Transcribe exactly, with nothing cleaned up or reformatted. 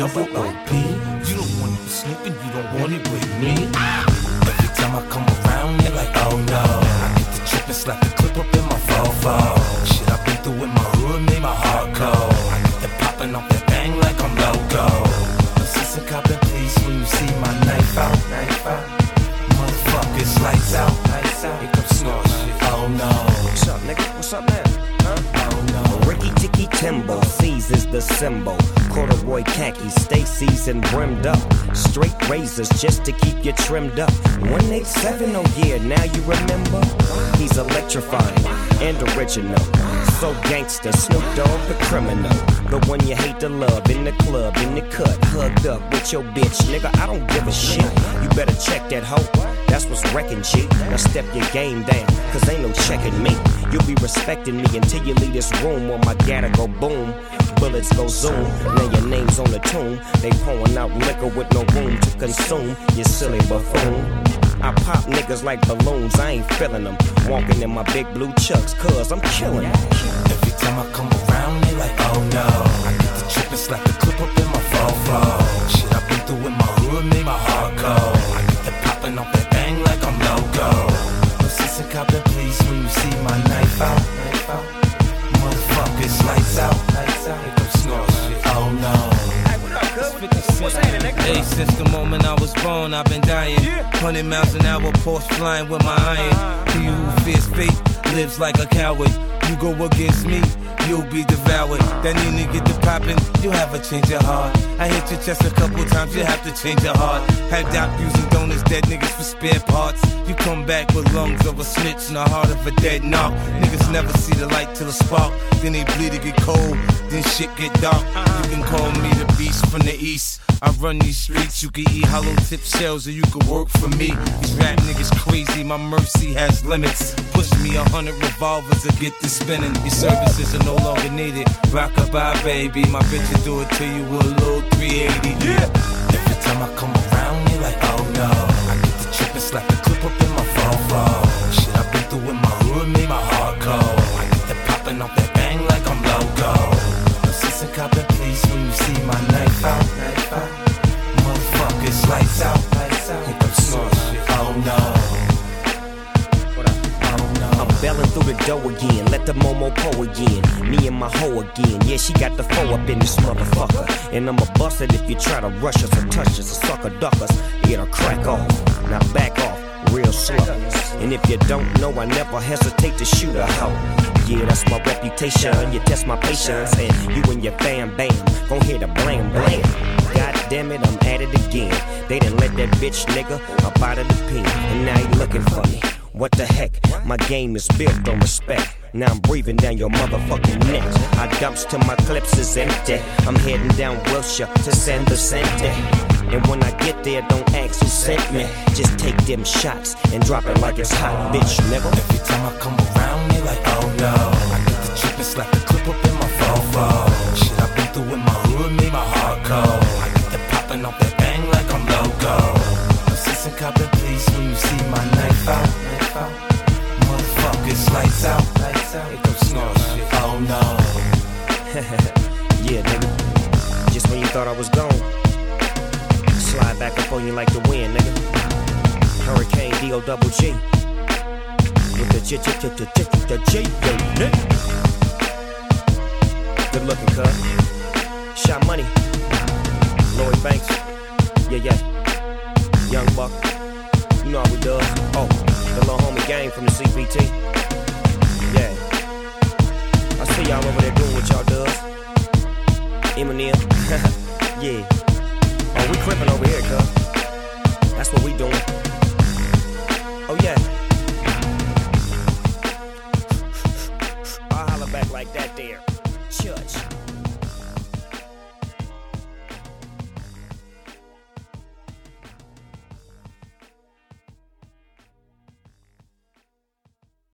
double O P. You don't want it with Snoop and you don't want it with me. Every time I come around, you're like, oh no. I get the trip and slap the clip up in my Volvo. Shit I've been through in my hood made my heart cold. I get the popping off that thing like I'm loco. No sense in copping, please, when you see my knife out. Knife out. Motherfuckers, lights out. Lights out. Here comes snort shit. Oh no. What's up, nigga? What's up now? Huh? Oh no. Ricky Ticky Timbo, C's is the symbol. Corduroy khakis, stay seasoned, brimmed up. Straight razors just to keep you trimmed up. one eighty-seven, oh yeah, now you remember? He's electrifying and original. So gangster, Snoop Dogg the criminal. The one you hate to love in the club, in the cut, hugged up with your bitch. Nigga, I don't give a shit. You better check that hoe. That's what's wrecking, G. Now step your game down, cause ain't no checking me. You'll be respecting me until you leave this room, or my gather go boom. Bullets go zoom, now your name's on the tomb. They pouring out liquor with no room to consume. You silly buffoon. I pop niggas like balloons, I ain't feeling them. Walking in my big blue chucks, cause I'm killing them. Every time I come around, they like, oh no. I get the trip and slap the clip up in my Volvo. Shit I've been through in my hood made my heart cold. I get the popping off that thing like I'm loco. No sense in copping, please, when you see my knife out. Knife out. Motherfuckers, lights out. Lights out. Here comes snort shit. Oh no. Hey, what up, cuz? What's happening, nigga? Hey, since the moment I was born, I've been dying. Hundred miles an hour, Porsche flying with my iron. He who fears fate lives like a coward. You go against me, you'll be devoured. That need to get the poppin', you'll have a change of heart. I hit your chest a couple times, you have to change your heart. Had doubt using donuts, dead niggas for spare parts. You come back with lungs of a snitch and the heart of a dead knock. Niggas never see the light till the spark. Then they bleed to get cold, then shit get dark. You can call me the beast from the east. I run these streets, you can eat hollow tip shells or you can work for me. These rap niggas crazy, my mercy has limits. Push me a hundred revolvers to get this spinning. Your services are no longer needed. Rock-a-bye, baby, my bitch will do it to you with a little three eighty. Yeah. Every time I come around, you're like, oh no. I get the trip and slap the clip up in my Volvo. Shit I've been through in my hood made my heart cold. I get the popping off that bang like I'm loco. No sense in copping, please, when you see my knife out. Knife out. Motherfuckers, lights out. Lights out. Here comes snort shit. Oh no. What up? Oh no. I'm belling through the dough again, let the Momo po again. Me and my hoe again, yeah, she got the foe up in this motherfucker. And I'ma bust it if you try to rush us or touch us or sucker duck us. It'll crack off, now back off, real slow. And if you don't know, I never hesitate to shoot a hoe. Yeah, that's my reputation, you test my patience. And you and your fam bam, gon' hit a blam blam. God damn it, I'm at it again. They done let that bitch nigga up out of the pen. And now he looking for me. What the heck? My game is built on respect. Now I'm breathing down your motherfucking neck. I dumps till my clips is empty. I'm heading down Wilshire to San Vicente. And when I get there, don't ask who sent me. Just take them shots and drop it like it's hot, bitch, nigga. Every time I come around, they like, oh no. I get the trip and slap the clip up in my Volvo. Shit I've been through in my hood made my heart cold. I get the popping off that bang like I'm loco. No sense in copping, please, when you see my knife out. Knife out. Motherfuckers, lights out. Lights out. Here comes snort shit. Oh no. Yeah, nigga. Just when you thought I was gone, slide back up on you like the wind, nigga. Hurricane D O double G with the J J J J J J J J. Good looking, cuz. Shot Money, Lloyd Banks, yeah yeah. Young Buck, you know how we does. Oh, the little homie gang from the C P T. Yeah, I see y'all over there doing what y'all does. Eminem, yeah. Oh, we crippin' over here, cuz. That's what we doing. Oh, yeah. I'll holler back like that there. Church.